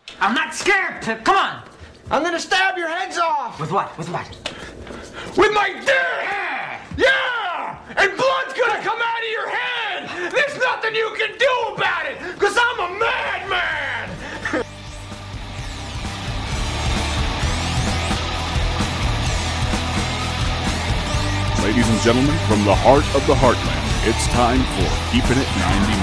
I'm not scared, Pip. Come on. I'm gonna stab your heads off! With what? With what? With my dick! Yeah! And blood's gonna come out of your head! There's nothing you can do about it! Because I'm a madman! Ladies and gentlemen, from the heart of the heartland, it's time for Keeping It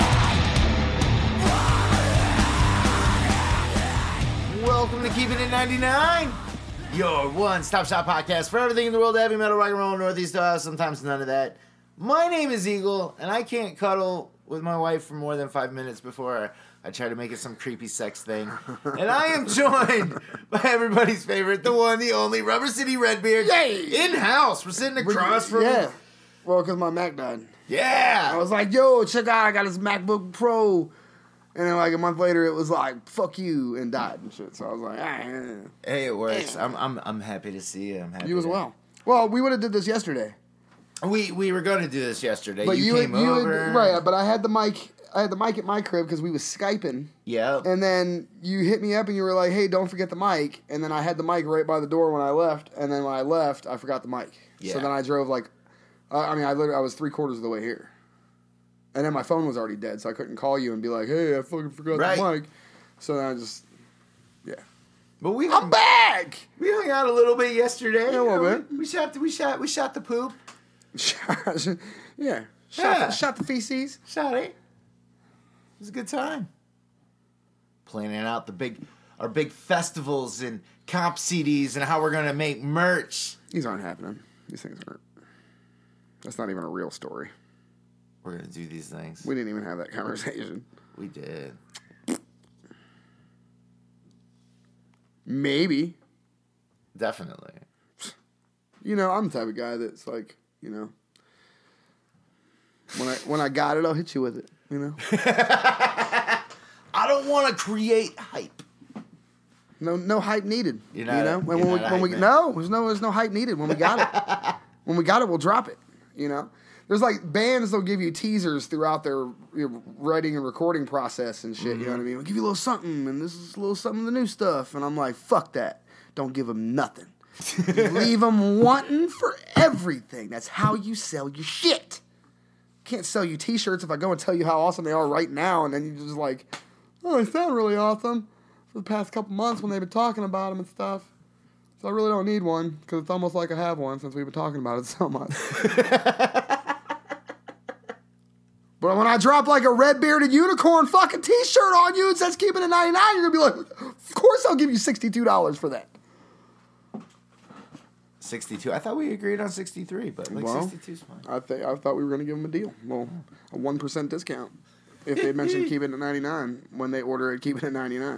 99. Welcome to Keeping It 99, your one-stop shop podcast for everything in the world of heavy metal, rock and roll, Northeast Ohio, sometimes none of that. My name is Eagle, and I can't cuddle with my wife for more than 5 minutes before I try to make it some creepy sex thing. And I am joined by everybody's favorite, the one, the only, Rubber City Redbeard. Yay! In-house. We're sitting across from Yeah. him. Well, because my Mac died. Yeah. I was like, yo, check out, I got this MacBook Pro. And then like a month later, it was like, fuck you, and died and shit. So I was like, Hey, it works. I'm happy to see you. I'm happy. You as well. Well, we would have did this yesterday. We were going to do this yesterday. But you came over. right, but I had the mic at my crib because we was Skyping. Yeah. And then you hit me up and you were like, hey, don't forget the mic. And then I had the mic right by the door when I left. And then when I left, I forgot the mic. Yeah. So then I drove like, I was 3/4 of the way here. And then my phone was already dead, so I couldn't call you and be like, hey, I fucking forgot the mic. So then I just, yeah. But I'm back! We hung out a little bit yesterday. Yeah, a little bit. We shot the poop. Yeah. Shot the feces. Shot it. It was a good time. Planning out our big festivals and comp CDs and how we're gonna make merch. These aren't happening. These things aren't. That's not even a real story. We're gonna do these things. We didn't even have that conversation. We did. Maybe. Definitely. You know, I'm the type of guy that's like, you know, when I got it, I'll hit you with it. You know. I don't want to create hype. No hype needed. There's no hype needed when we got it. When we got it, we'll drop it. You know. There's like bands that'll give you teasers throughout their writing and recording process and shit. Mm-hmm. You know what I mean? We'll give you a little something, and this is a little something of the new stuff. And I'm like, fuck that. Don't give them nothing. You leave them wanting for everything. That's how you sell your shit. Can't sell you t-shirts if I go and tell you how awesome they are right now, and then you just like, oh, they sound really awesome for the past couple months when they've been talking about them and stuff. So I really don't need one, because it's almost like I have one since we've been talking about it so much. But when I drop like a red-bearded unicorn fucking t-shirt on you and says keeping it 99, you're going to be like, of course I'll give you $62 for that. 62. I thought we agreed on 63, but 62 is fine. I thought we were going to give them a deal. Well, a 1% discount if they mentioned keep it at 99 when they order it, keep it at 99.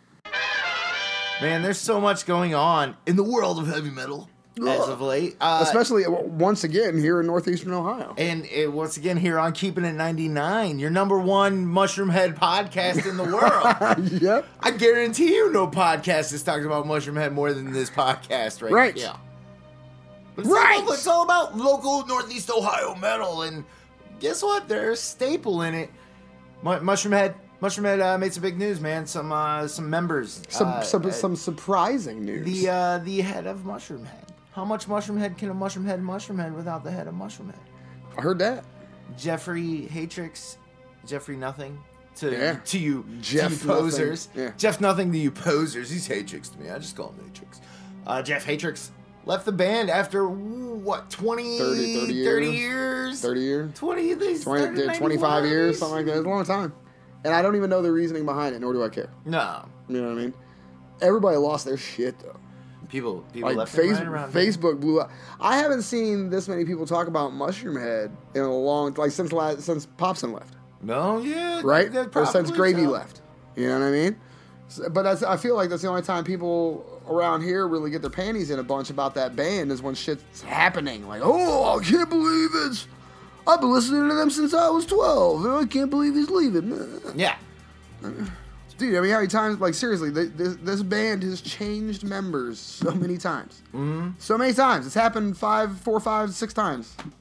Man, there's so much going on in the world of heavy metal as of late. Especially, once again, here in northeastern Ohio. And once again, here on Keeping It 99, your number one Mushroomhead podcast in the world. Yep. I guarantee you no podcast has talked about Mushroomhead more than this podcast right now. But it's all about local Northeast Ohio metal, and guess what? They're a staple in it. Mushroomhead made some big news, man. Some members. Some surprising news. The head of Mushroomhead. How much Mushroomhead can a Mushroomhead without the head of Mushroomhead? I heard that. Jeffrey Hatrix. Jeffrey Nothing. To you posers. Yeah. Jeff Nothing to you posers. He's Hatrix to me. I just call him Hatrix. Jeff Hatrix left the band after, what, 30 years? 30 years? 25 years, something like that. It's a long time. And I don't even know the reasoning behind it, nor do I care. No. You know what I mean? Everybody lost their shit, though. People like left around Facebook blew up. I haven't seen this many people talk about Mushroomhead in a long, like since Popson left. No, yeah. Right? Or since Gravy left. You know what I mean? But I feel like that's the only time people around here really get their panties in a bunch about that band is when shit's happening. Like, oh, I can't believe it. I've been listening to them since I was 12. I can't believe he's leaving. Yeah. Dude, I mean, how many times, like, seriously, this band has changed members so many times. Mm-hmm. So many times. It's happened 4, 5, 6 times.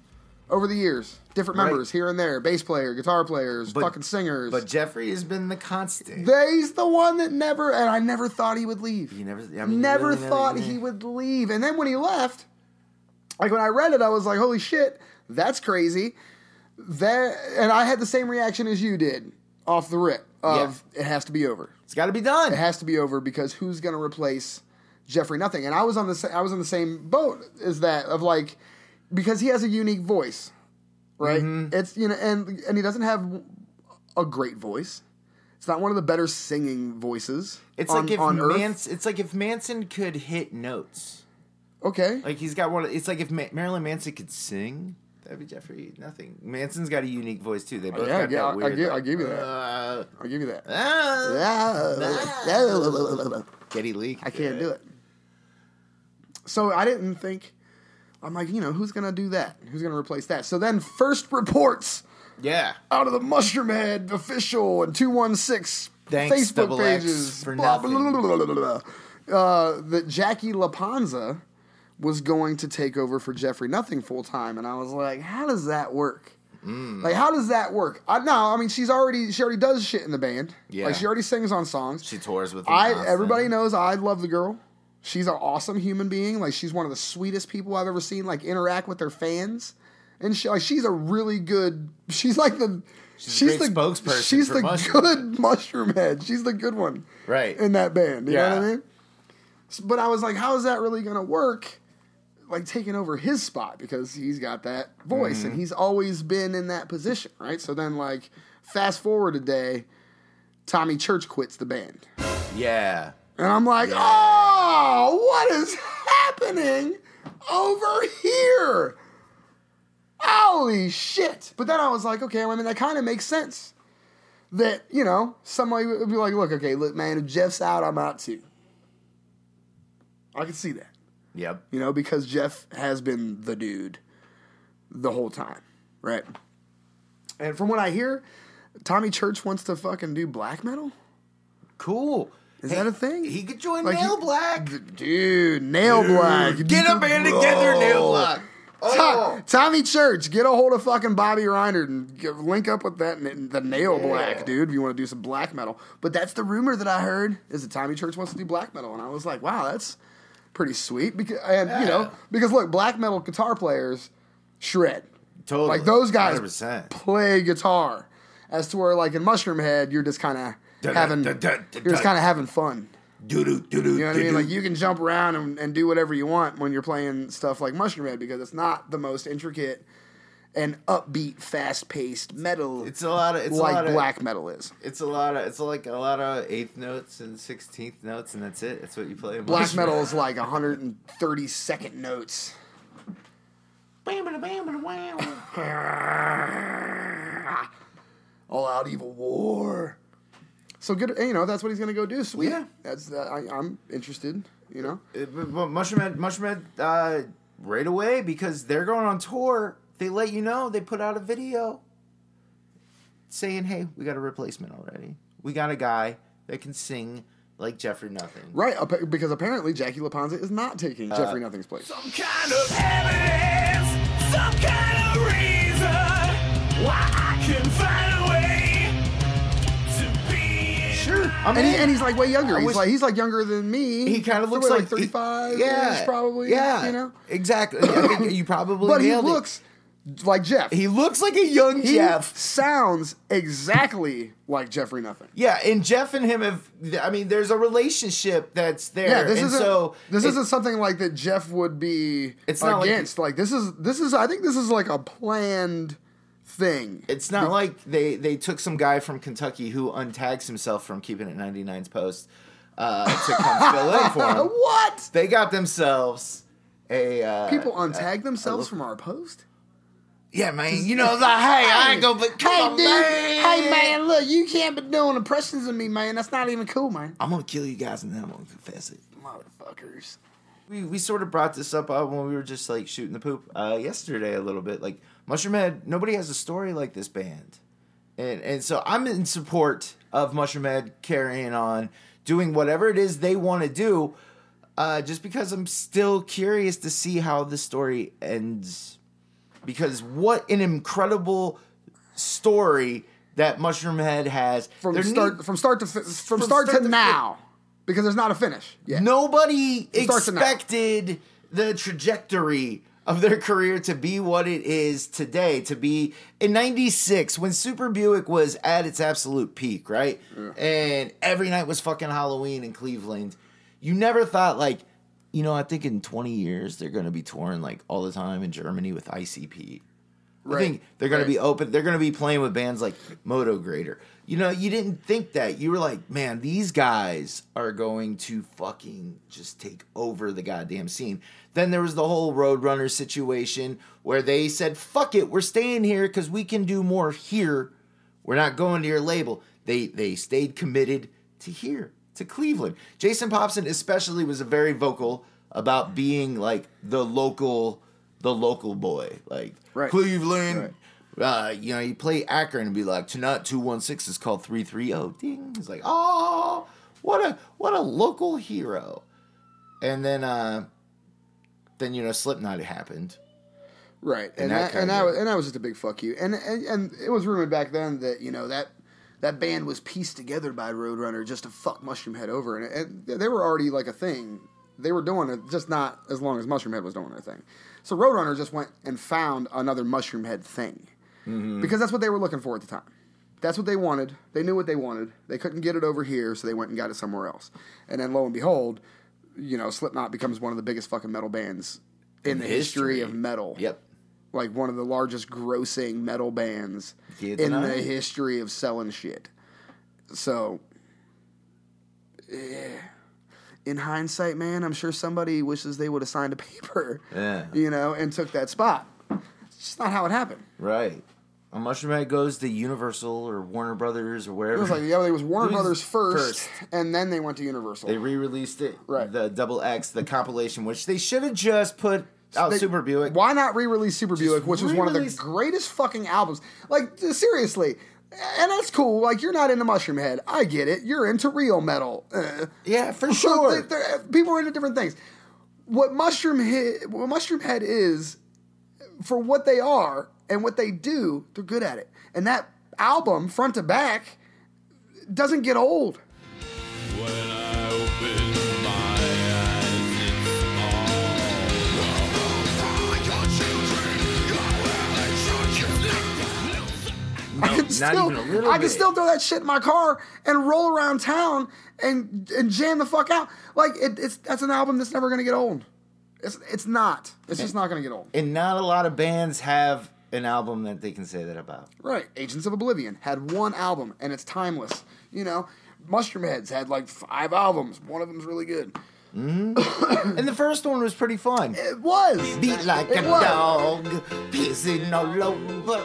over the years. Different members here and there. Bass player, guitar players, fucking singers. But Jeffrey has been the constant. He's the one that never, and I never thought he would leave. You never, never thought he would leave. And then when he left, like when I read it, I was like, holy shit, that's crazy. And I had the same reaction as you did off the rip of it has to be over. It's got to be done. It has to be over because who's going to replace Jeffrey Nothing? And I was on the same boat as that of like, because he has a unique voice, right? Mm-hmm. It's, you know, and he doesn't have a great voice. It's not one of the better singing voices. It's like if Manson could hit notes. Okay. Like he's got one. It's like if Marilyn Manson could sing, that'd be Jeffrey Nothing. Manson's got a unique voice too. They both got that weird. I'll give you that. I'll give you that. Geddy Lee. I can't do it. So I didn't think. I'm like, you know, who's gonna do that? Who's gonna replace that? So then, first reports. Yeah. Out of the Mushroom Head official and 216 Thanks, Facebook XX pages for blah, nothing. blah, blah, blah, blah, that Jackie LaPanza was going to take over for Jeffrey Nothing full time, and I was like, how does that work? Like, how does that work? She already does shit in the band. Yeah. Like, she already sings on songs. She tours with them. Everybody knows I love the girl. She's an awesome human being. Like, she's one of the sweetest people I've ever seen, like, interact with their fans. And she's a really good. She's like the. She's a great spokesperson. She's for the Mushroom. good Mushroom Head. She's the good one, right? In that band, you know what I mean. But I was like, how is that really going to work? Like taking over his spot because he's got that voice and he's always been in that position, right? So then, like, fast forward a day, Tommy Church quits the band. Yeah. And I'm like, oh, what is happening over here? Holy shit. But then I was like, okay, I mean, that kind of makes sense. That, you know, somebody would be like, look, man, if Jeff's out, I'm out too. I can see that. Yep. You know, because Jeff has been the dude the whole time, right? And from what I hear, Tommy Church wants to fucking do black metal? Cool. Is that a thing? He could join Nail Black. Dude, Nail Black. Get a band together, Nail Black. Oh. Tommy Church, get a hold of fucking Bobby Reiner and link up with the Nail Black, dude, if you want to do some black metal. But that's the rumor that I heard, is that Tommy Church wants to do black metal. And I was like, wow, that's pretty sweet. Because look, black metal guitar players shred. Totally. Like, those guys 100%. play guitar. As to where, like, in Mushroom Head, you're just kind of having fun. You know what I mean? Like, you can jump around and do whatever you want when you're playing stuff like Mushroom Head because it's not the most intricate and upbeat, fast-paced metal. It's a lot of black metal is. It's like a lot of eighth notes and 16th notes, and that's it. That's what you play. Black metal is like 132nd notes. All Out Evil War. So good, you know, that's what he's going to go do. Sweet. Yeah. That's I'm interested, you know. But Mushroom Head, right away, because they're going on tour, they let you know, they put out a video saying, hey, we got a replacement already. We got a guy that can sing like Jeffrey Nothing. Right, because apparently Jackie LaPanza is not taking Jeffrey Nothing's place. Some kind of evidence, some kind of reason why I can find a way to be. Sure. I mean, and he's like way younger. He's like younger than me. He kind of looks like 35. Yeah, probably. Yeah, you know exactly. I think you probably. But he nailed looks like Jeff. He looks like a young Jeff. Sounds exactly like Jeffrey Nothing. Yeah, and Jeff and him have. I mean, there's a relationship that's there. Yeah, this isn't something like that Jeff would be against. Like this is. I think this is like a planned thing. It's not like they took some guy from Kentucky who untags himself from Keeping It 99's post to come fill in for him. What? They got themselves a people untag themselves from our post. Yeah, man. You know, like, hey, I ain't gonna. Hey, man, look, you can't be doing impressions of me, man. That's not even cool, man. I'm gonna kill you guys and then I'm gonna confess it, motherfuckers. We sort of brought this up when we were just like shooting the poop yesterday a little bit. Like Mushroom Head, nobody has a story like this band, and so I'm in support of Mushroom Head carrying on, doing whatever it is they want to do, just because I'm still curious to see how the story ends. because what an incredible story that Mushroom Head has. From There start to now, because there's not a finish. Yeah. Nobody start to now. expected the trajectory of their career to be what it is today. To be in '96 when Super Buick was at its absolute peak, right? Yeah. And every night was fucking Halloween in Cleveland. You never thought like, I think in 20 years they're going to be touring like all the time in Germany with ICP. I think they're going to be open. They're going to be playing with bands like Moto Grader. You didn't think that. You were like, man, these guys are going to fucking just take over the goddamn scene. Then there was the whole Roadrunner situation where they said, fuck it, we're staying here because we can do more here. We're not going to your label. They stayed committed to here, to Cleveland. Jason Popson especially was very vocal about being like the local boy, like Cleveland. Right. You play Akron and be like, tonight 216 is called 330. Ding. He's like, oh, what a local hero. And then Slipknot happened. Right, and that was just a big fuck you. And it was rumored back then that that band was pieced together by Roadrunner just to fuck Mushroom Head over, and they were already like a thing. They were doing it, just not as long as Mushroom Head was doing their thing. So Roadrunner just went and found another Mushroom Head thing. Mm-hmm. Because that's what they were looking for at the time. That's what they wanted. They knew what they wanted. They couldn't get it over here, so they went and got it somewhere else. And then lo and behold, Slipknot becomes one of the biggest fucking metal bands in the history of metal. Yep. Like one of the largest grossing metal bands in the history of selling shit. So, yeah. In hindsight, man, I'm sure somebody wishes they would have signed a paper, and took that spot. It's just not how it happened. Right. A Mushroom Head goes to Universal or Warner Brothers or wherever. It was it was Warner Brothers first, and then they went to Universal. They re-released it, right? The Double X, the compilation, which they should have just put out Super Buick. Why not re-release Super Buick, which was one of the greatest fucking albums? Like, seriously. And that's cool. Like, you're not into Mushroom Head. I get it. You're into real metal. Yeah, for sure. People are into different things. What Mushroom Head is, for what they are and what they do, they're good at it. And that album, front to back, doesn't get old. When I open my eyes, I can still throw that shit in my car and roll around town and jam the fuck out. Like that's an album that's never gonna get old. It's not. It's just not gonna get old. And not a lot of bands have an album that they can say that about. Right. Agents of Oblivion had one album and it's timeless. Mushroom Heads had like 5 albums. One of them's really good. Mm-hmm. And the first one was pretty fun. It was. Beat like a dog, pissing all over.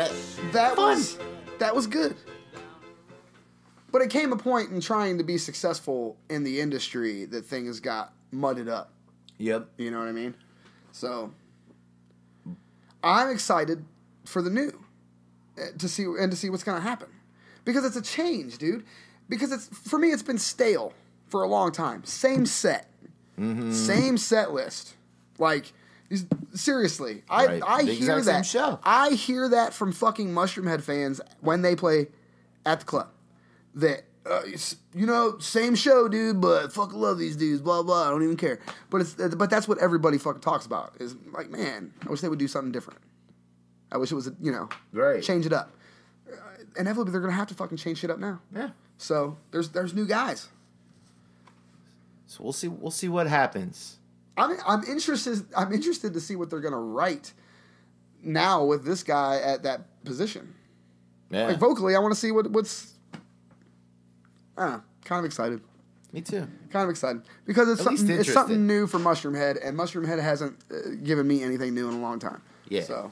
That was good. But it came a point in trying to be successful in the industry that things got mudded up. Yep. You know what I mean? So I'm excited for the new to see what's going to happen, because it's a change, dude. Because for me, it's been stale for a long time. Same set. Mm-hmm. Same set list. Like, seriously. I hear that. Show. I hear that from fucking Mushroom Head fans when they play at the club. That, same show, dude, but fucking love these dudes, blah, blah, I don't even care. But that's what everybody fucking talks about. Is like, man, I wish they would do something different. I wish it was, right. Change it up. Inevitably, they're going to have to fucking change shit up now. Yeah. So, there's new guys. So we'll see what happens. I'm interested to see what they're gonna write now with this guy at that position. Yeah. Like vocally, I want to see what's. Kind of excited. Me too. Kind of excited because it's something new for Mushroom Head, and Mushroom Head hasn't given me anything new in a long time. Yeah. So.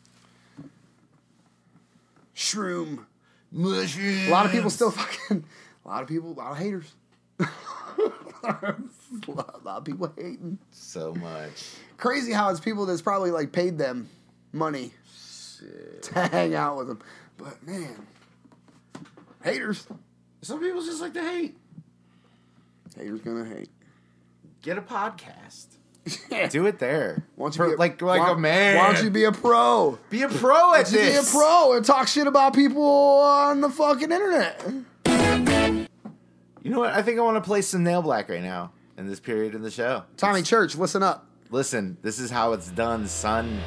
Shroom. Mushrooms. A lot of people still fucking. A lot of haters. A lot of people hating so much. Crazy how it's people that's probably like paid them money to hang out with them. But man, haters. Some people just like to hate. Haters gonna hate. Get a podcast. Do it there. Why don't you be like why- a man. Why don't you be a pro? Be a pro at Why don't you be a this? pro and talk shit about people on the fucking internet? You know what? I think I want to play some Nail Black right now in this period of the show. Tommy Church, listen up. Listen, this is how it's done, son.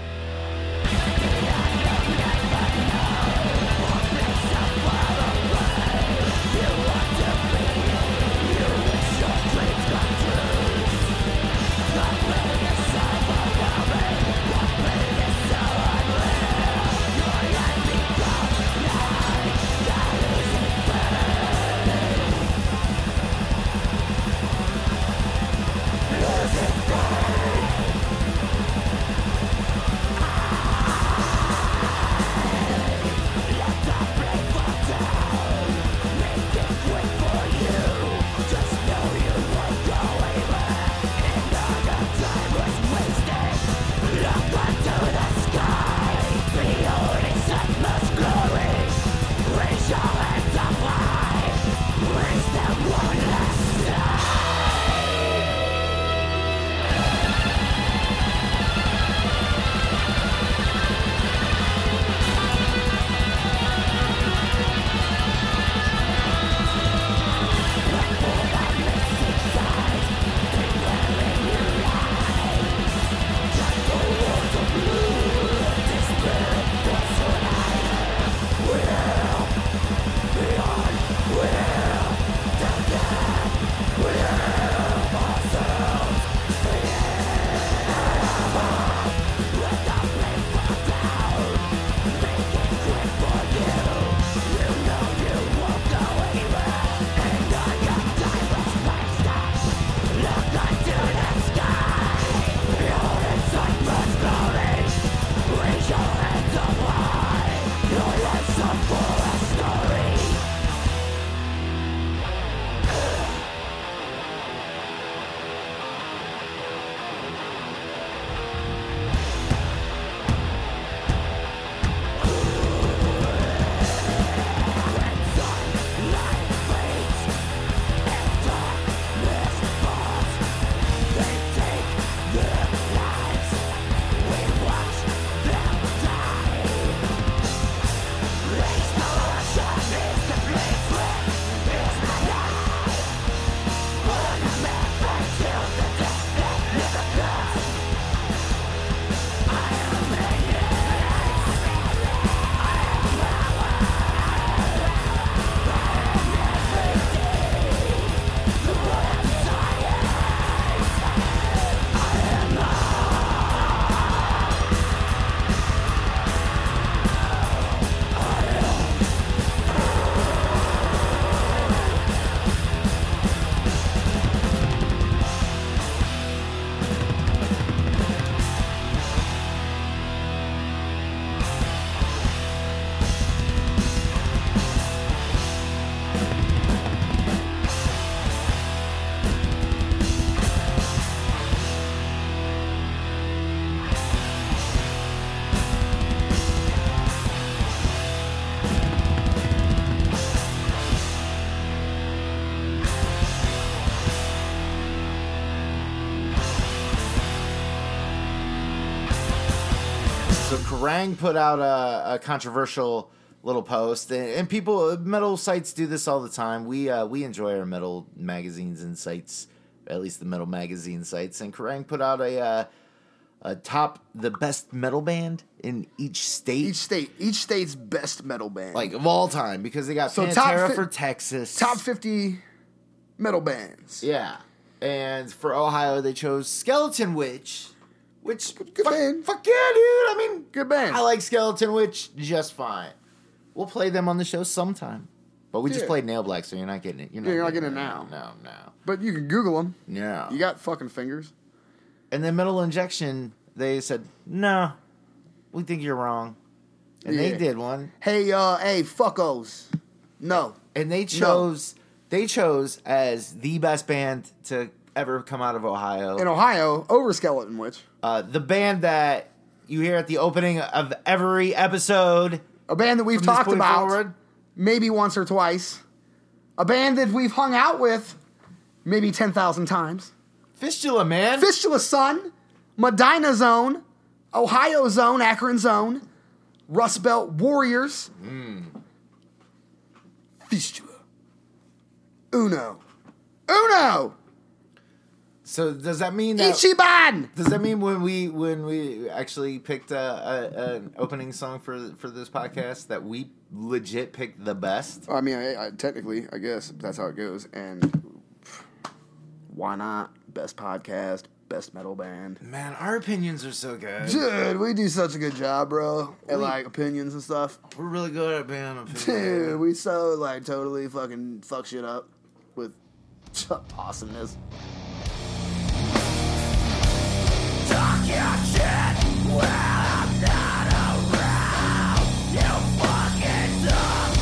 So Kerrang put out a controversial little post, and people, metal sites do this all the time. We enjoy our metal magazines and sites, at least the metal magazine sites. And Kerrang put out a top the best metal band in each state. Each state's best metal band, like of all time, because they got So Pantera for Texas, top 50 metal bands. yeah, and for Ohio they chose Skeleton Witch. Which Good band. Fuck yeah, dude! I mean, Good band. I like Skeleton Witch just fine. We'll play them on the show sometime. But we just Yeah. played Nail Black, so you're not getting it. You're not getting it now. No. But you can Google them. No. You got fucking fingers. And then Metal Injection, they said, no, we think you're wrong. And they Yeah. did one. Hey, fuckos. No. And they chose as the best band to ever come out of Ohio. In Ohio, over Skeleton Witch. The band that you hear at the opening of every episode. A band that we've From this talked point about forward. maybe once or twice. A band that we've hung out with maybe 10,000 times. Fistula, man. Fistula Sun, Medina Zone, Ohio Zone, Akron Zone, Rust Belt Warriors. Fistula. Uno. So does that mean that? Ichiban. Does that mean when we actually picked an opening song for this podcast that we legit picked the best? I mean, I technically, I guess that's how it goes. And why not? Best podcast, best metal band. Man, our opinions are so good. Dude, we do such a good job, bro. At like opinions and stuff. We're really good at being opinions. Dude, we so like totally fucking fuck shit up with awesomeness. Talk your shit while I'm not around. You fucking dumb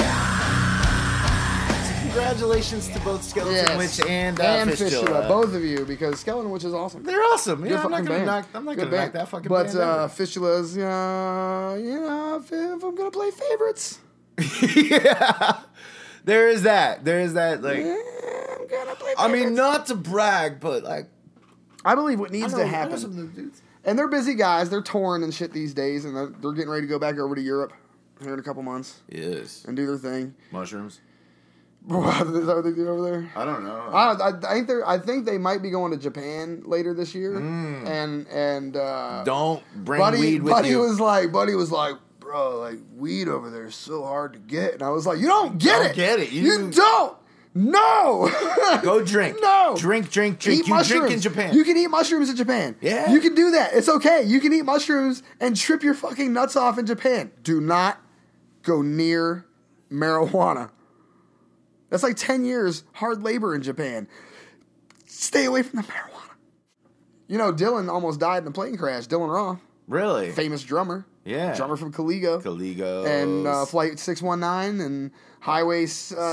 guy. Congratulations to both Skeleton Witch and Fistula. both of you, because Skeleton Witch is awesome. They're awesome. Good Yeah, I'm not fucking gonna band. knock Good that fucking but, band. But Fistula's, you know, if I'm gonna play favorites, yeah, there is that. Like, I'm gonna play favorites. I mean, not to brag, but like, I believe what needs to I know happen. some of those dudes. And they're busy guys. They're touring and shit these days, and they're getting ready to go back over to Europe here in a couple months Yes. and do their thing. Mushrooms. What is that what they do over there? I don't know. I think they might be going to Japan later this year. And Don't bring weed with Buddy you. was like, bro, like weed over there is so hard to get. And I was like, you don't get Don't it. get it. You don't. No. Go drink. No. Drink. Eat You mushrooms. drink in Japan. You can eat mushrooms in Japan. Yeah. You can do that. It's okay. You can eat mushrooms and trip your fucking nuts off in Japan. Do not go near marijuana. That's like 10 years hard labor in Japan. Stay away from the marijuana. You know, Dylan almost died in a plane crash. Dylan Roth, Really? famous drummer. Yeah. Drummer from Caligo. Caligo. And Flight 619 and Highway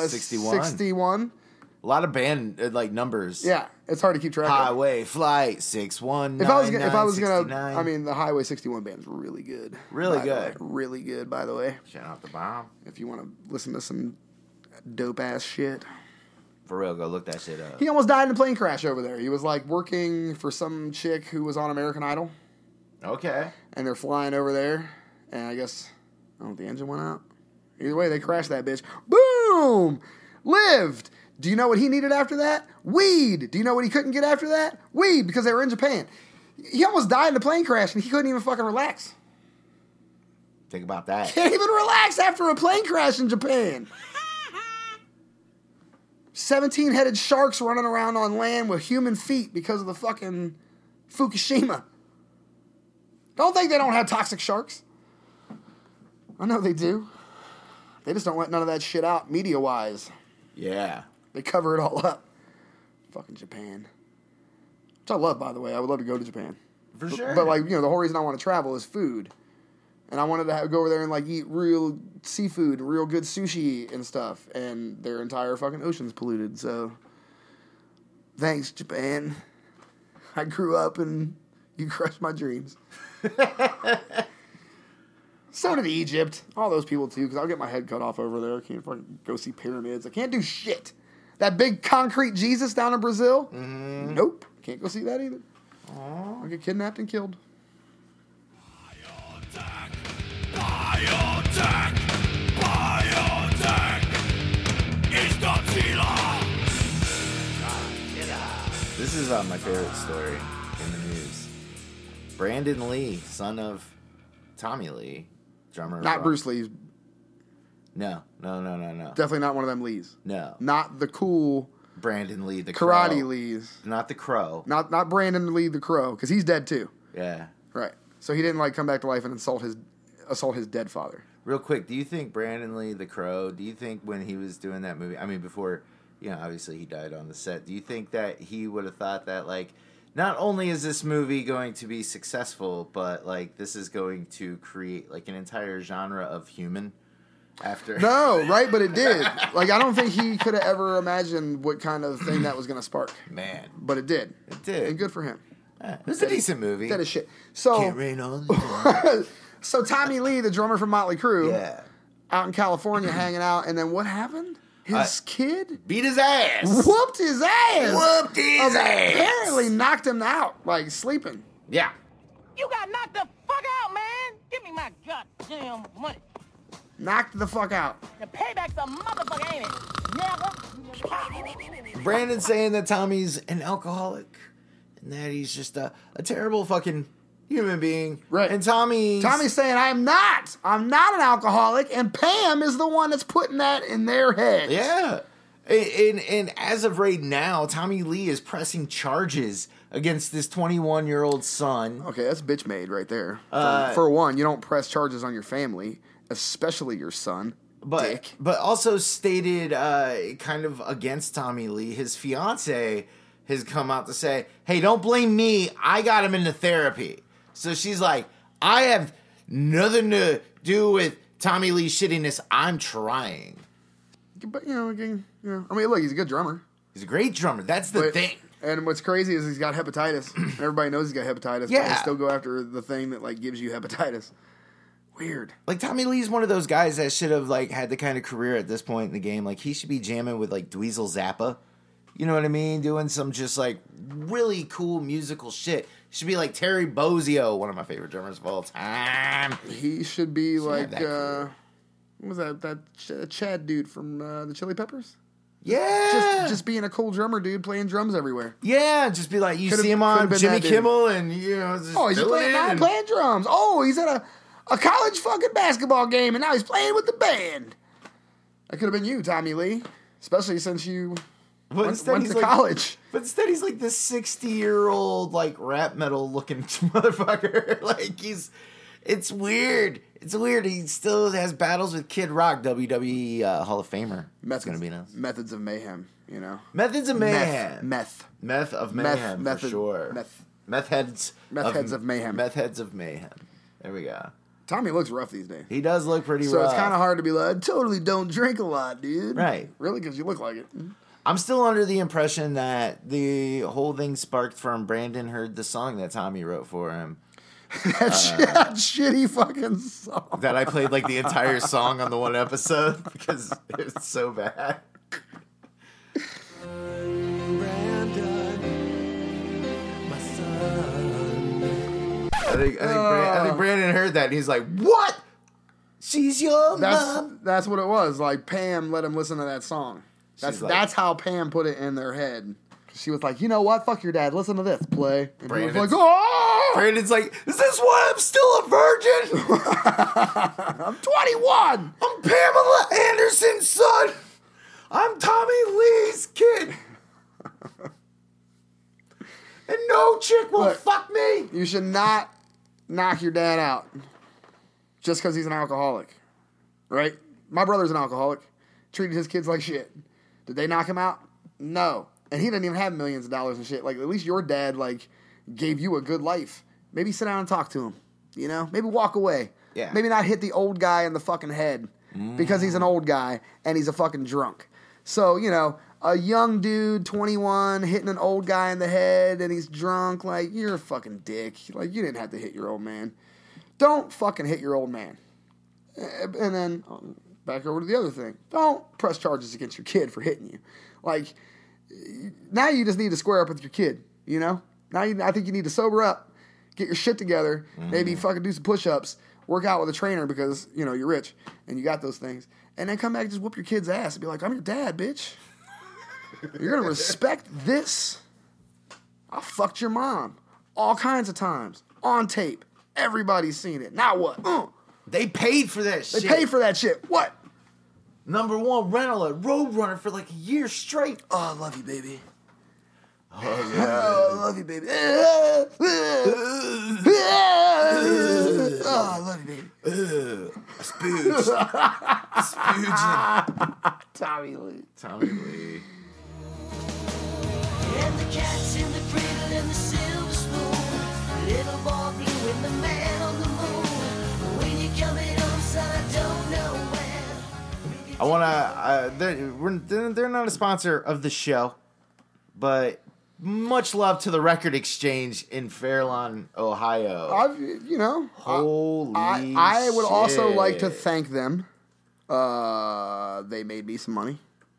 61. A lot of band like numbers. Yeah, it's hard to keep track of. Highway Flight 619. If I was gonna, I mean, the Highway 61 band is really good. Really by the good. way. Really good, by the way. Shout out the bomb. If you want to listen to some dope ass shit. For real, go look that shit up. He almost died in a plane crash over there. He was like working for some chick who was on American Idol, Okay. and they're flying over there, and I guess, I don't know if the engine went out. Either way, they crashed that bitch. Boom! Lived! Do you know what he needed after that? Weed! Do you know what he couldn't get after that? Weed, because they were in Japan. He almost died in a plane crash, and he couldn't even fucking relax. Think about that. Can't even relax after a plane crash in Japan. 17-headed sharks running around on land with human feet because of the fucking Fukushima. Don't think they don't have toxic sharks. I know they do. They just don't let none of that shit out media-wise. Yeah. They cover it all up. Fucking Japan. Which I love, by the way. I would love to go to Japan. For sure. But like, you know, the whole reason I want to travel is food. And I wanted to go over there and like eat real seafood, real good sushi and stuff. And their entire fucking ocean's polluted. So, thanks, Japan. I grew up and you crushed my dreams. So did Egypt. All those people too, because I'll get my head cut off over there. I can't fucking go see pyramids. I can't do shit. That big concrete Jesus down in Brazil? Nope. Can't go see that either. I'll get kidnapped and killed. Biotech! It's Godzilla! This is my favorite story in the news. Brandon Lee, son of Tommy Lee, drummer. Not from- Bruce Lee. No. Definitely not one of them Lees. No. Not the cool Brandon Lee, the karate Crow. Lees. Not the Crow. Not Brandon Lee the Crow, because he's dead too. Yeah. Right. So he didn't like come back to life and assault his dead father. Real quick, do you think Brandon Lee, the Crow, do you think when he was doing that movie, I mean, before, you know, obviously he died on the set, do you think that he would have thought that, like, not only is this movie going to be successful, but, like, this is going to create, like, an entire genre of human after? No, right? But it did. Like, I don't think he could have ever imagined what kind of thing that was going to spark. Man. But it did. It did. And good for him. It was a decent movie. That is shit. So, Can't rain on the so Tommy Lee, the drummer from Motley Crue, Yeah. out in California hanging out, and then what happened? His kid Beat his ass. whooped his ass. Whooped his ass. Apparently knocked him out, like sleeping. Yeah. You got knocked the fuck out, man! Give me my goddamn money. Knocked the fuck out. The payback's a motherfucker, ain't it? Never. Brandon's saying that Tommy's an alcoholic and that he's just a terrible fucking human being. Right. And Tommy's saying, I'm not an alcoholic, and Pam is the one that's putting that in their heads. Yeah. And as of right now, Tommy Lee is pressing charges against this 21-year-old son. Okay, that's bitch made right there. For one, you don't press charges on your family, especially your son. Dick. But also stated kind of against Tommy Lee, his fiance has come out to say, hey, don't blame me. I got him into therapy. So she's like, I have nothing to do with Tommy Lee's shittiness. I'm trying. But, I mean, look, he's a good drummer. He's a great drummer. That's the thing. And what's crazy is he's got hepatitis. Everybody knows he's got hepatitis. Yeah. But they still go after the thing that, like, gives you hepatitis. Weird. Like, Tommy Lee's one of those guys that should have, like, had the kind of career at this point in the game. Like, he should be jamming with, like, Dweezil Zappa. You know what I mean? Doing some just, like, really cool musical shit. He should be like Terry Bozzio, one of my favorite drummers of all time. He should be like, that what was that Chad dude from the Chili Peppers? Yeah. Just being a cool drummer dude playing drums everywhere. Yeah, just be like, you Could've- see him on could've been Jimmy that dude. Kimmel and, you know, just Oh, he's filling in playing drums. Oh, he's at a college fucking basketball game, and now he's playing with the band. That could have been you, Tommy Lee. Especially since you went to college. But instead, he's like this 60-year-old, like, rap metal looking motherfucker. Like, it's weird. It's weird. He still has battles with Kid Rock, WWE Hall of Famer. That's going to be nice. Methods of Mayhem, you know. Methods of Mayhem. Meth. Meth of Mayhem, for sure. Meth heads of mayhem. Meth heads of mayhem. There we go. Tommy looks rough these days. He does look pretty So rough. it's kind of hard to be like, I totally don't drink a lot, dude. Right. Really? Because you look like it. I'm still under the impression that the whole thing sparked from Brandon heard the song that Tommy wrote for him. that shitty fucking song. That I played like the entire song on the one episode because it's so bad. I think Brandon heard that and he's like, "What? She's your mom." That's what it was. Like Pam let him listen to that song. That's how Pam put it in their head. She was like, you know what? Fuck your dad. Listen to this. Play. And he was like, oh! Brandon's like, is this why I'm still a virgin? I'm 21. I'm Pamela Anderson's son. I'm Tommy Lee's kid. And no chick will Look, fuck me. You should not knock your dad out just because he's an alcoholic. Right? My brother's an alcoholic. Treated his kids like shit. Did they knock him out? No. And he didn't even have millions of dollars and shit. Like, at least your dad, like, gave you a good life. Maybe sit down and talk to him. You know? Maybe walk away. Yeah. Maybe not hit the old guy in the fucking head because he's an old guy and he's a fucking drunk. So, you know, a young dude, 21, hitting an old guy in the head and he's drunk, like, you're a fucking dick. Like, you didn't have to hit your old man. Don't fucking hit your old man. And then, back over to the other thing. Don't press charges against your kid for hitting you. Like, now you just need to square up with your kid, you know? Now I think you need to sober up, get your shit together, maybe fucking do some push-ups, work out with a trainer because, you know, you're rich and you got those things, and then come back and just whoop your kid's ass and be like, I'm your dad, bitch. You're going to respect this. I fucked your mom all kinds of times, on tape. Everybody's seen it. Now what? They paid for that shit. They paid for that shit. What? #1 rental at Roadrunner for like a year straight. Oh, I love you, baby. Oh, yeah. Oh, I love you, baby. Oh, I love you, baby. Spooge. Tommy Lee. Tommy Lee. And the cat's in the cradle and the silver spoon. Little boy blue and the man on the moon. When you're coming home, son, I don't know when. I want to. They're not a sponsor of the show, but much love to the Record Exchange in Fairlawn, Ohio. Holy I would also shit. like to thank them. They made me some money.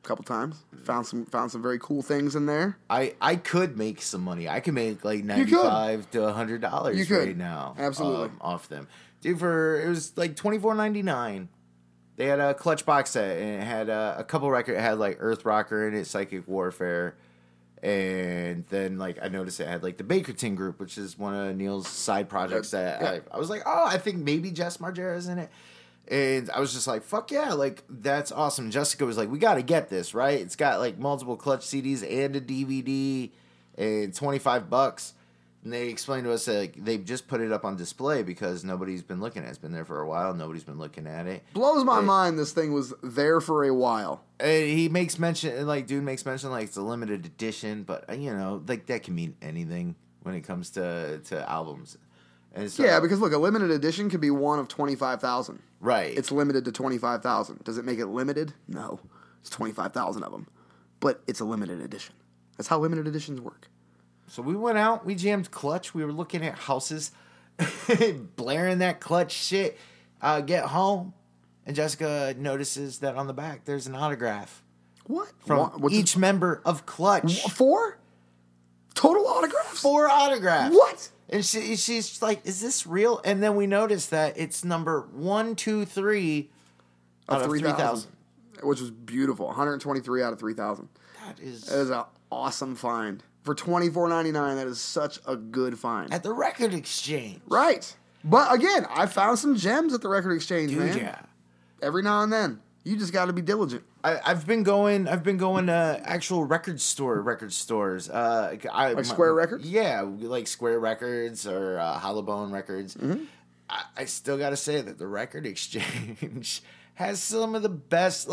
a couple times. Found some very cool things in there. I could make some money. I could make like could. $95 to $100 You could. right now. Absolutely. Off them. Dude, it was like $24.99. They had a clutch box set, and it had a couple records. It had like Earth Rocker in it, Psychic Warfare, and then like I noticed it had like the Bakerton Group, which is one of Neil's side projects. I was like, oh, I think maybe Jess Margera's in it, and I was just like, fuck yeah, like that's awesome. Jessica was like, we got to get this right. It's got like multiple clutch CDs and a DVD, and $25. And they explained to us that like, they've just put it up on display because nobody's been looking at it. It's been there for a while. Nobody's been looking at it. Blows my mind this thing was there for a while. And he makes mention, like, dude makes mention, like, it's a limited edition, but, you know, like, that can mean anything when it comes to albums. And so, Yeah, because look, a limited edition could be one of 25,000. right. It's limited to 25,000. Does it make it limited? No. It's 25,000 of them. But it's a limited edition. That's how limited editions work. So we went out, we jammed Clutch, we were looking at houses, blaring that Clutch shit. Get home, and Jessica notices that on the back there's an autograph What? from What's each member of Clutch. 4? Total autographs? 4 autographs. What? And she's like, is this real? And then we noticed that it's number 1, 2, 3 out of 3,000. Which was beautiful. 123 out of 3,000. That is That is an awesome find. For $24.99, that is such a good find. at the record exchange. Right. But again, I found some gems at the record exchange, Dude, man. yeah. Every now and then. You just got to be diligent. I've been going to actual record stores. Like Square Records? Yeah, like Square Records or Hollowbone Records. Mm-hmm. I still got to say that the record exchange has some of the best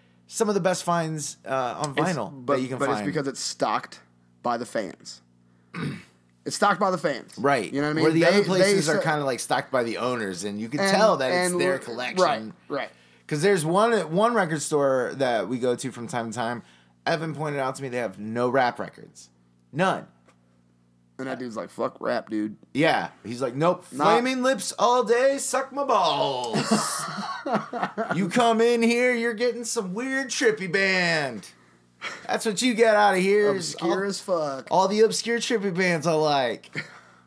finds on vinyl that you can but find. it's because it's stocked by the fans. It's stocked by the fans. Right. You know what I mean? Where the other places they are se- kind of like stocked by the owners, and you can tell that it's and- their collection. Right. Because there's one record store that we go to from time to time. Evan pointed out to me they have no rap records. None. And that dude's like, fuck rap, dude. Yeah. He's like, nope. Flaming Lips all day, suck my balls. You come in here, you're getting some weird trippy band. That's what you get out of here. is Obscure as fuck. all the obscure trippy bands I like.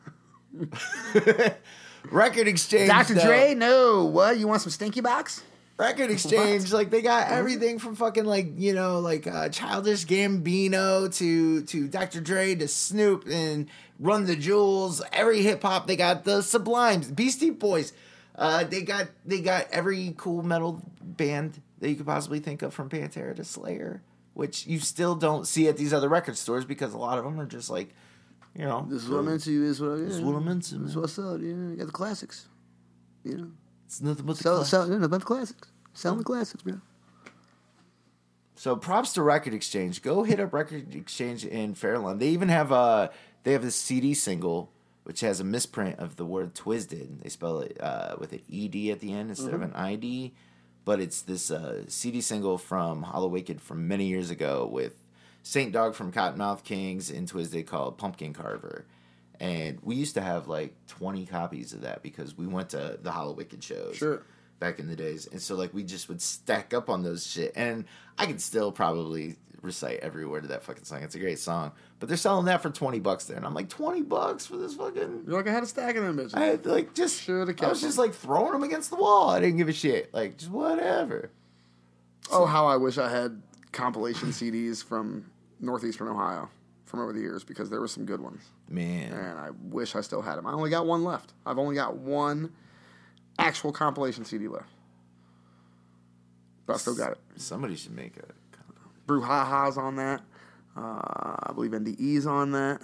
Record Exchange. Dr. though. Dre? No. What? You want some Stinky Box? Record Exchange, like they got everything from fucking Childish Gambino to Dr. Dre to Snoop and Run the Jewels. Every hip hop, they got the Sublimes, Beastie Boys. They got every cool metal band that you could possibly think of, from Pantera to Slayer, which you still don't see at these other record stores because a lot of them are just like, you know, This is what I'm into. This is what I'm into. This is what's up. Yeah, you got the classics. You know, it's nothing but the sell classics. nothing but the classics. Selling the classics, bro. So props to Record Exchange. Go hit up Record Exchange in Fairlawn. They even have they have a CD single which has a misprint of the word Twisted. They spell it with an ED at the end instead of an ID. But it's this CD single from Hollow Wicked from many years ago with Saint Dog from Cottonmouth Kings and Twisted called Pumpkin Carver. And we used to have like 20 copies of that because we went to the Hollow Wicked shows. Sure. Back in the days. And so, like, we just would stack up on those shit. And I could still probably recite every word of that fucking song. It's a great song. But they're selling that for $20 there. And I'm like, $20 for this fucking... You're like, I had a stack of them bitches. I had, like, just... Shoulda I kept was just, them. like, throwing them against the wall. I didn't give a shit. Like, just whatever. Oh, how I wish I had compilation CDs from Northeastern Ohio from over the years, because there were some good ones. Man. And I wish I still had them. I only got one left. I've only got one actual compilation CD left. But I still got it. Somebody should make a... Brouhaha's on that. I believe NDE's on that.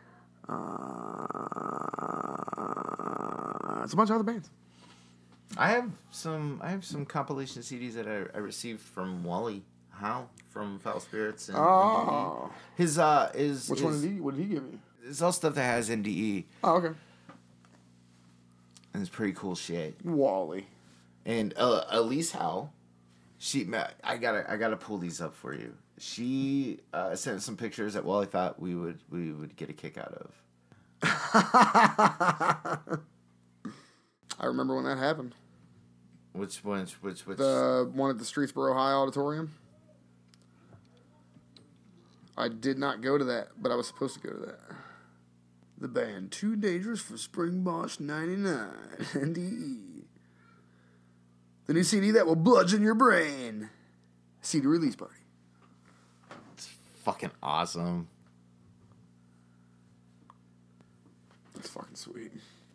It's a bunch of other bands. I have some compilation CDs that I received from Wally Howe from Foul Spirits. And Oh. NDE. Which one what did he give you? It's all stuff that has NDE. Oh, okay. And it's pretty cool shit. Wally. And Elise Howe, I gotta pull these up for you. She sent some pictures that Wally thought we would get a kick out of. I remember when that happened. Which The one at the Streetsboro High Auditorium. I did not go to that, but I was supposed to go to that. The band Too Dangerous for Spring Bosch 99 NDE. The new CD that will bludgeon your brain. CD release party. Fucking awesome. That's fucking sweet.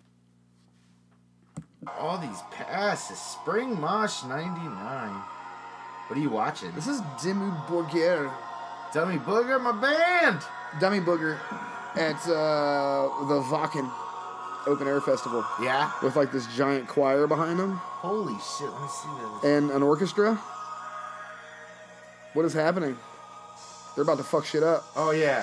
All these passes. Spring Mosh 99. What are you watching? This is Dimmu Borgir. Dummy Booger, my band. Dummy Booger at the Wacken Open Air Festival Yeah. with like this giant choir behind them Holy shit. Let me see this. and an orchestra. What is happening? They're about to fuck shit up. Oh, yeah.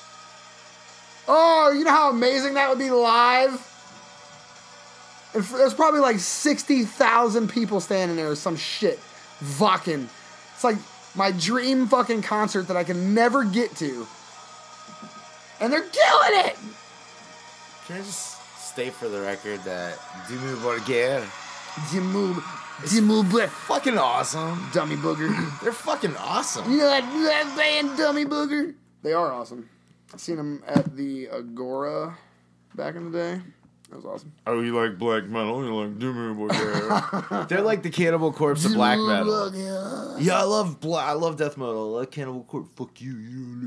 Oh, you know how amazing that would be live? There's probably like 60,000 people standing there or some shit. Wacken. It's like my dream fucking concert that I can never get to. And they're killing it! Can I just state for the record that Dimmu Borgir Dimmu Booger. fucking awesome. Dummy Booger. They're fucking awesome. You know that band Dummy Booger? They are awesome. I've seen them at the Agora back in the day. That was awesome. Oh, you like black metal? You like Dimmu Borgir? They're like the Cannibal Corpse of black metal. Booger. Yeah, I love death metal. I like Cannibal Corpse. Fuck you.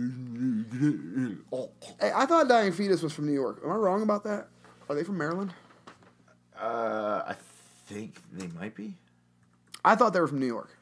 Hey, I thought Dying Fetus was from New York. Am I wrong about that? Are they from Maryland? I think they might be. I thought they were from New York.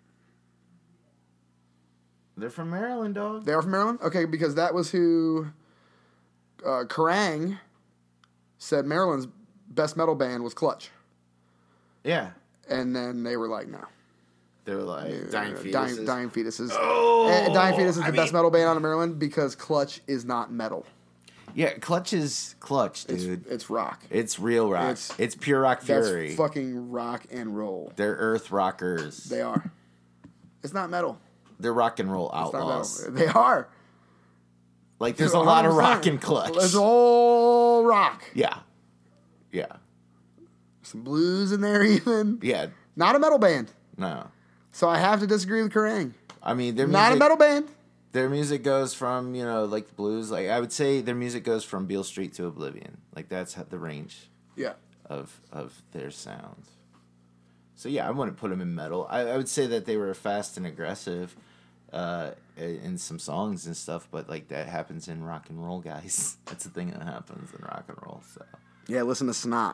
They're from Maryland, dog. They are from Maryland? Okay, because that was who Kerrang said Maryland's best metal band was Clutch. Yeah. And then they were like, no. They were like Dying Fetuses. Dying Fetuses. Oh, And Dying Fetus is I the best mean- metal band out of Maryland because Clutch is not metal. Yeah, Clutch is Clutch, dude. It's rock. It's real rock. It's- It's pure rock fury. That's fucking rock and roll. They're earth rockers. They are. It's not metal. They're rock and roll It's not outlaws. metal. They are. Like, there's a lot of 100%. rock in Clutch. There's all rock. Yeah. Yeah. Some blues in there even. Yeah. Not a metal band. No. So I have to disagree with Kerrang. I mean, their Not a music, metal band. their music goes from, like the blues. Like, I would say their music goes from Beale Street to Oblivion. Like, that's the range Yeah. of their sounds. So, yeah, I wouldn't put them in metal. I would say that they were fast and aggressive in some songs and stuff, but, like, that happens in rock and roll, guys. That's the thing that happens in rock and roll, so. Yeah, listen to Snot.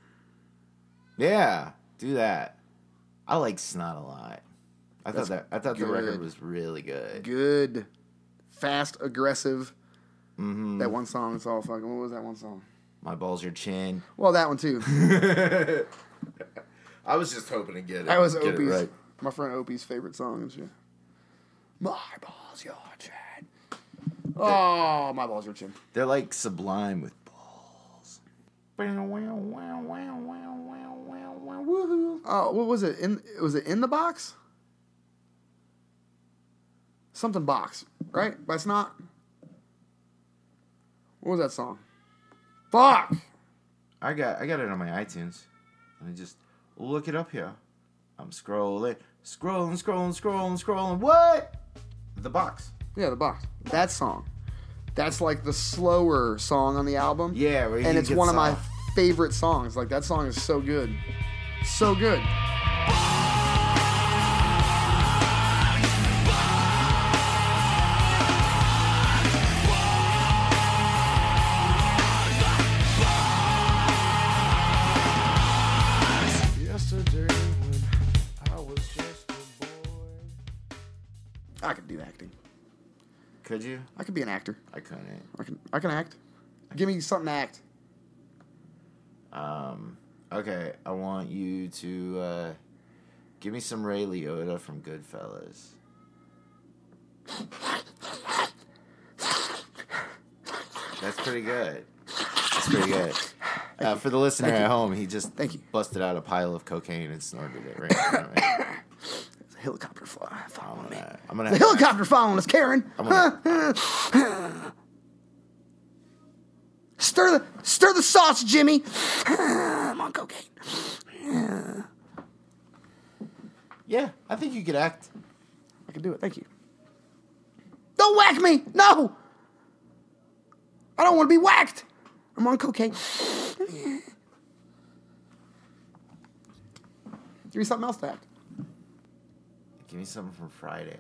Yeah, do that. I like Snot a lot. I thought the good. record was really good. Good. Fast, aggressive. Mm-hmm. That one song is all fucking... What was that one song? My Balls Your Chin. Well, that one too. I was just hoping to get it. That was get it Opie's. right. My friend Opie's favorite song and shit. My balls, your chin. Oh, my balls, your chin. They're like Sublime with balls. Woohoo. Oh, what was it? Was it In the Box? Something Box, right? By Snot. What was that song? Fuck! I got it on my iTunes. Let me just look it up here. I'm scrolling. What? The Box. Yeah, The Box. That song. That's like the slower song on the album. Yeah, where he and it's gets one of my off. favorite songs. Like, that song is so good. So good. Yesterday when I was just a boy. I could do acting. Could you? I could be an actor. I couldn't. I can act. Give me something to act. Okay, I want you to give me some Ray Liotta from Goodfellas. That's pretty good. That's pretty good. For the listener at home, he just Thank you. busted out a pile of cocaine and snorted it right in front of me. There's a helicopter following me. I'm gonna The helicopter following us, Karen. Stir the sauce, Jimmy. I'm on cocaine. Yeah, I think you could act. I can do it. Thank you. Oh, Don't whack me. No. I don't want to be whacked. I'm on cocaine. Give me something else to act. Give me something from Friday.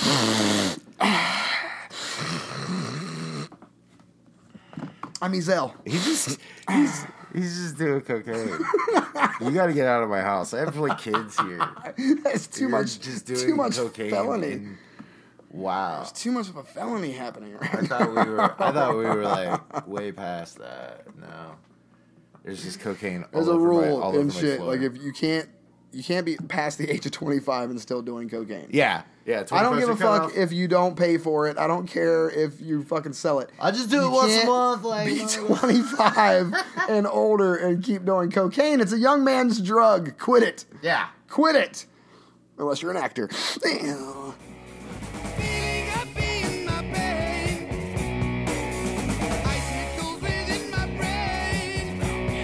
I'm Ezel. He's just doing cocaine. You got to get out of my house. I have like kids here. That's too You're much. just doing too much cocaine. felony. and- wow. There's too much of a felony happening I right now. thought we were like way past that. No. There's just cocaine all There's a over rule all over and my shit. floor. Like if you can't be past the age of 25 and still doing cocaine. Yeah. I don't give a 21st fuck cutoff. if you don't pay for it. I don't care if you fucking sell it. I just do it You once a can't month. Like, Be 25 and older and keep doing cocaine. It's a young man's drug. Quit it. yeah. Quit it. Unless you're an actor. Damn. Feeling happy in my pain. Icicles within my brain.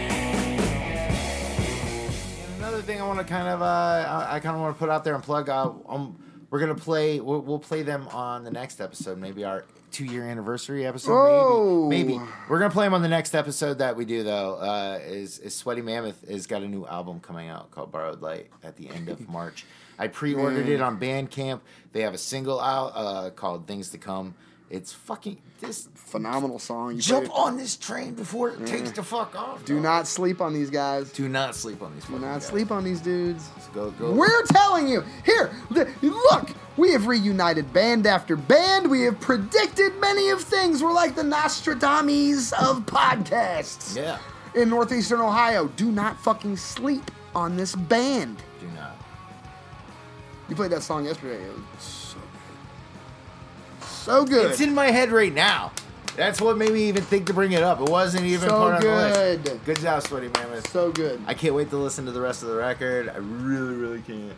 And another thing I want to kind of I kind of want to put out there and plug. We're gonna play. We'll play them on the next episode. Maybe our 2-year anniversary episode. Oh. Maybe we're gonna play them on the next episode that we do though. Is Sweaty Mammoth has got a new album coming out called Borrowed Light at the end of March. I pre-ordered it on Bandcamp. They have a single out called Things to Come. It's fucking this. Phenomenal song. You Jump played it. on this train before it takes the fuck off. Do dog. not sleep on these guys. Do not sleep on these. Do fucking not guys. sleep on these dudes. Go. We're telling you. Here, look. We have reunited band after band. We have predicted many of things. We're like the Nostradamus of podcasts. Yeah. In Northeastern Ohio. Do not fucking sleep on this band. Do not. You played that song yesterday. It was so good. So good. It's in my head right now. That's what made me even think to bring it up. It wasn't even So part of the good. list. Good job, Sweaty Mammoth. So good. I can't wait to listen to the rest of the record. I really, really can't.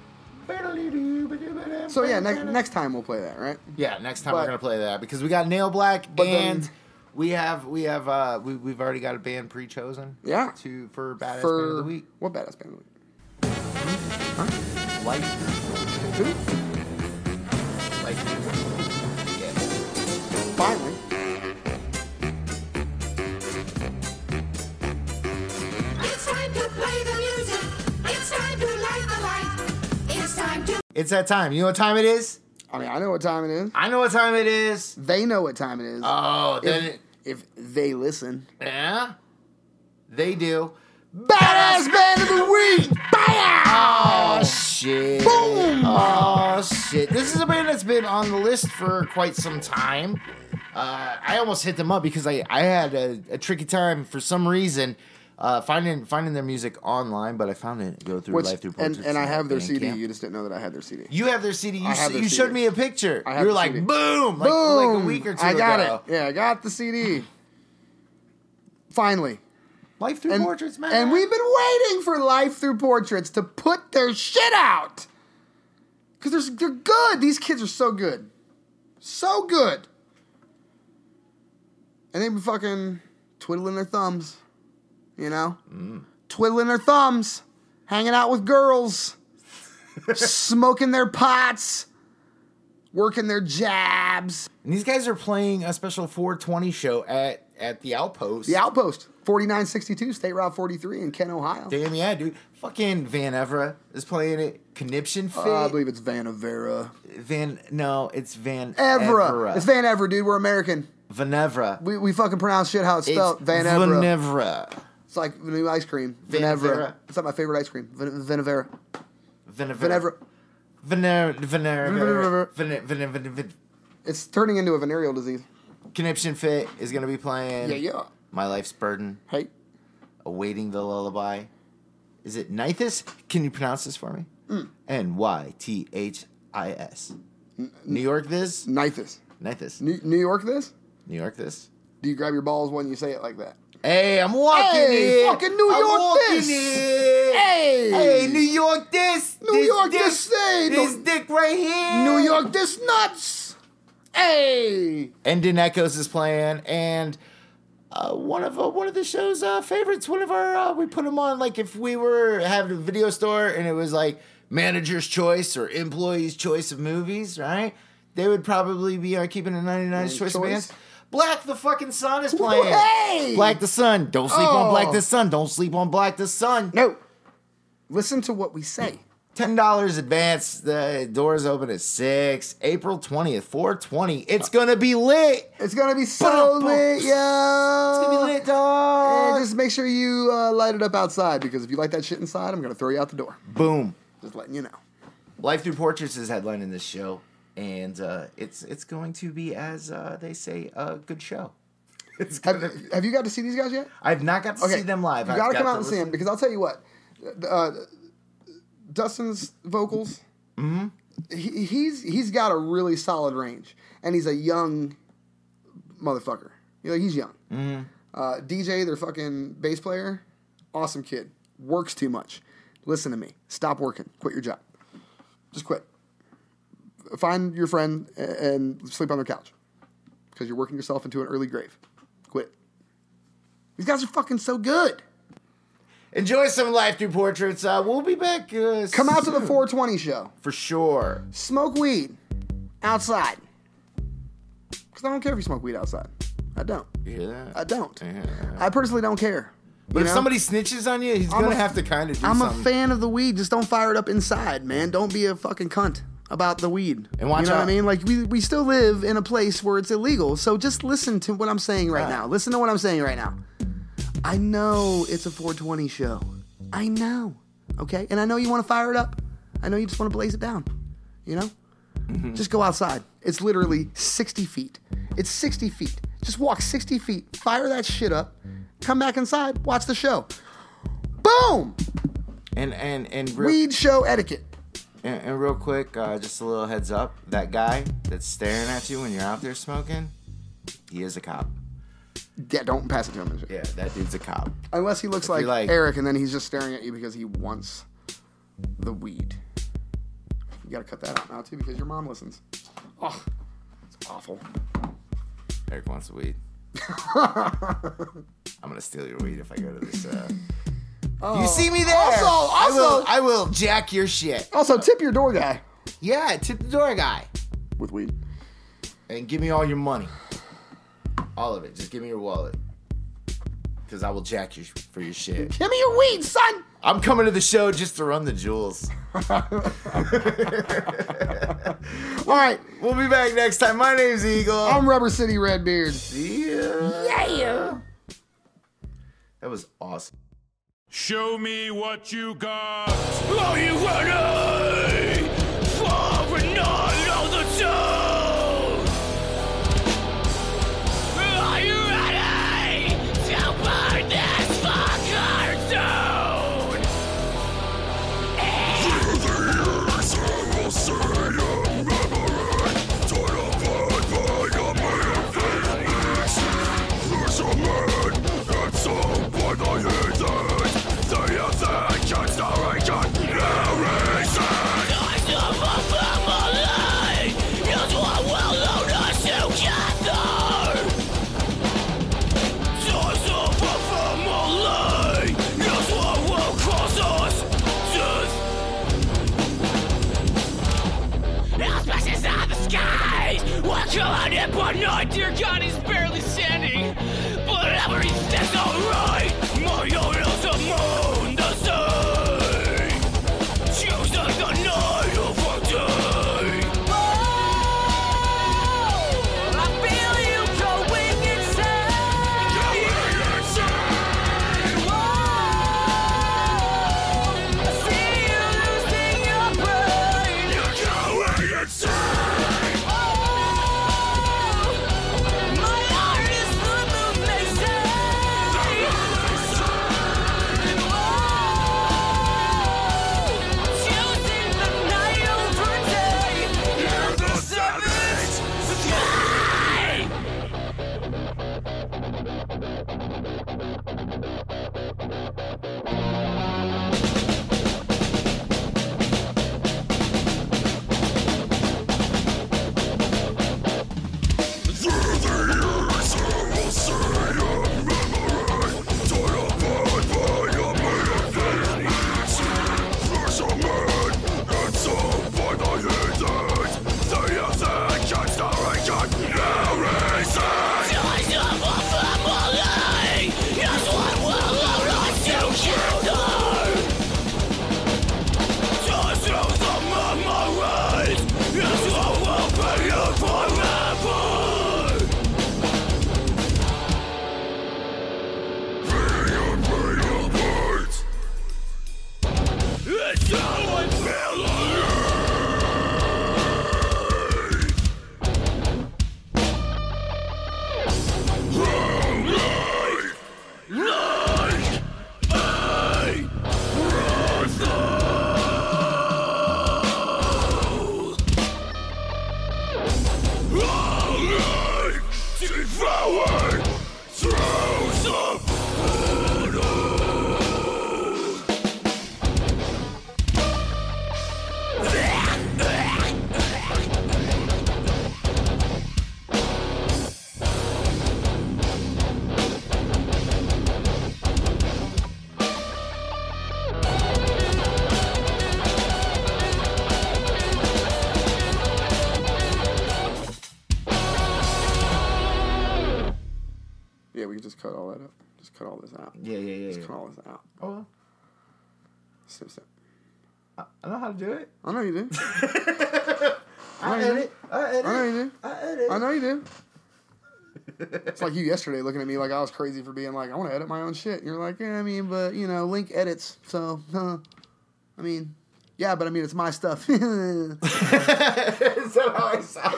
So yeah, next time we'll play that, right? Yeah, next time But- we're gonna play that because we got Nail Black But and then- we've already got a band pre-chosen. Yeah. For Badass Band of the Week. What badass band of the week? Life. Who? Life. Yeah. Finally. It's time to play the music. It's time to light the light. It's time to. It's that time. You know what time it is? I mean, I know what time it is. I know what time it is. They know what time it is. Oh, then if they listen. yeah, they do. Badass band of the week. Oh shit! Boom! Oh shit! This is a band that's been on the list for quite some time. I almost hit them up because I had a tricky time for some reason finding their music online, but I found it go through Life Through Portraits and I have their CD. Bandcamp. You just didn't know that I had their CD. You have their CD. I have their You CD. showed me a picture. I have You were the like, CD. boom, like Boom! a week or two I got ago. it. Yeah, I got the CD. Finally. Life Through Portraits, man. And we've been waiting for Life Through Portraits to put their shit out. Because they're good. These kids are so good. So good. And they've been fucking twiddling their thumbs. You know? Twiddling their thumbs. Hanging out with girls. Smoking their pots. Working their jabs. And these guys are playing a special 420 show at the Outpost. The Outpost. 4962 State Route 43 in Kent, Ohio. Damn yeah, dude. Fucking Van Evera is playing it. Conniption Fit. I believe it's Van Evera. It's Van Evera. It's Van Evera, dude. We're American. Vanevra. We fucking pronounce shit how it's spelled. Van Evera. Vanevra. It's like the new ice cream. Van Van Evera. Evera. It's like my favorite ice cream. Van Evera. Van Vanevra. Evera. Vanevra. It's turning into a venereal disease. Conniption Fit is going to be playing Yeah. My Life's Burden. Hey. Awaiting the Lullaby. Is it Nithis? Can you pronounce this for me? Nythis. New York this? Nithis. Nithis. New York this? New York this? Do you grab your balls when you say it like that? Hey, I'm walking Hey, it. fucking New I'm York walking this. it. Hey. Hey, New York this. New York this thing. This dick right here. New York this nuts. Hey. Endin Echoes is playing, and one of the show's favorites. One of our we put them on like if we were having a video store and it was like manager's choice or employee's choice of movies, right? they would probably be keeping it 99's choice of bands. Black the fucking Sun is playing. Hey! Black the Sun. Don't sleep on Black the Sun. Don't sleep on Black the Sun. No. Listen to what we say. $10 advance. The doors open at 6. April 20th, 420. It's gonna be lit. It's going to be so lit, yo. It's gonna be lit, dog. And just make sure you light it up outside, because if you light that shit inside, I'm going to throw you out the door. Boom. Just letting you know. Life Through Portraits is headlining this show, and it's going to be, as they say, a good show. It's gonna be. Have you got to see these guys yet? I've not got to see them live. You got to come out and see them, because I'll tell you what. Dustin's vocals, he's got a really solid range, and he's a young motherfucker. You know, he's young. DJ, their fucking bass player, awesome kid. Works too much. Listen to me. Stop working. Quit your job. Just quit. Find your friend and sleep on their couch, because you're working yourself into an early grave. Quit. These guys are fucking so good. Enjoy some Life Through Portraits. We'll be back. Come out to the 420 show. For sure. Smoke weed outside. Because I don't care if you smoke weed outside. I don't. You hear that? I don't. Yeah. I personally don't care. But if somebody snitches on you, he's going to have to kind of do I'm something. a fan of the weed. Just don't fire it up inside, man. Don't be a fucking cunt about the weed. And watch you know out. what I mean? Like, we still live in a place where it's illegal. So just listen to what I'm saying right now. Listen to what I'm saying right now. I know it's a 420 show. I know. Okay? And I know you want to fire it up. I know you just want to blaze it down. You know? Just go outside. It's literally 60 feet. It's 60 feet. Just walk 60 feet. Fire that shit up. Come back inside. Watch the show. Boom! And Weed show etiquette. And real quick, just a little heads up. That guy that's staring at you when you're out there smoking, he is a cop. Yeah, don't pass it to him. And shit. Yeah, that dude's a cop. Unless he looks like you're like- Eric, and then he's just staring at you because he wants the weed. You gotta cut that out now, too, because your mom listens. Oh, it's awful. Eric wants the weed. I'm gonna steal your weed if I go to this. You see me there? Also- I will jack your shit. Also, tip your door guy Yeah, tip the door guy with weed. and give me all your money, all of it. Just give me your wallet, because I will jack you for your shit. Give me your weed, son! I'm coming to the show just to run the jewels. All right, We'll be back next time. My name's Eagle. I'm Rubber City Redbeard. See ya. Yeah! That was awesome. Show me what you got. Are you ready for a night on the town? Are you ready to burn this fucker down? There's a family Yeah, we can just cut all that up. Just cut all this out. Yeah. Just cut all this out. Oh, Snip, snip. I know how to do it. I know you do. I edit. I know you do. I edit. I know you do. It's like you yesterday looking at me like I was crazy for being like, I want to edit my own shit. And you're like, yeah, I mean, but, you know, Link edits. So, I mean, yeah, but I mean, it's my stuff. Is that how I sound?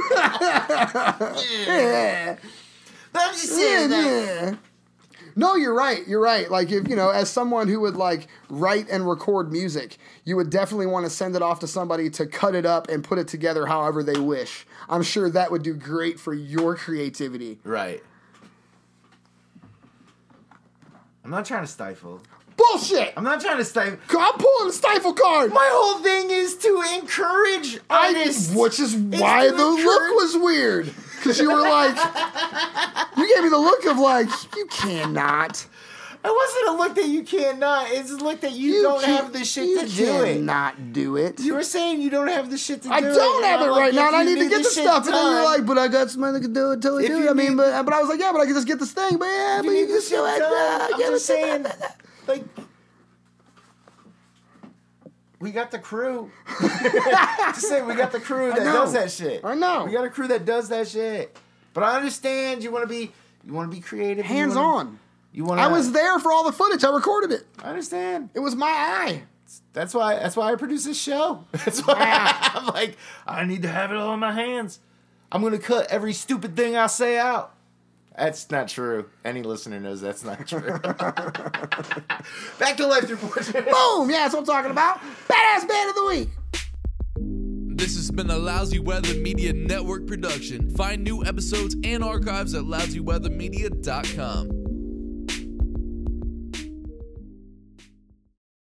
Yeah. But I'm just saying that. Yeah. No, you're right. You're right. Like, if, you know, as someone who would, like, write and record music, you would definitely want to send it off to somebody to cut it up and put it together however they wish. I'm sure that would do great for your creativity. Right. I'm not trying to stifle. Bullshit! I'm not trying to stifle. I'm pulling the stifle card! My whole thing is to encourage artists. Which is It's why to the look encourage- was weird. Because you were like, you gave me the look of like, you cannot. It wasn't a look that you cannot. It's a look that you don't have the shit to do it. Cannot do it. You were saying you don't have the shit to do it. I don't have it I'm like, right now, if and I you need to knew get the shit stuff. And then you're done- like, but I got somebody that can do it till we If do you it. I mean, need- but I was like, yeah, but I can just get this thing. But yeah, If but you you need the just shit do it. done, I'm Give just it to saying, me. like, we got the crew. Just say we got the crew that know. does that shit. I know. We got a crew that does that shit. But I understand you want to be creative. Hands you wanna, on. You want. I was there for all the footage. I recorded it. I understand. It was my eye. That's why I produce this show. That's why I'm like, I need to have it all in my hands. I'm gonna cut every stupid thing I say out. That's not true. Any listener knows that's not true. Back to Life Through Portrait. Boom. Yeah, that's what I'm talking about. Badass Band of the Week. This has been a Lousy Weather Media Network production. Find new episodes and archives at lousyweathermedia.com.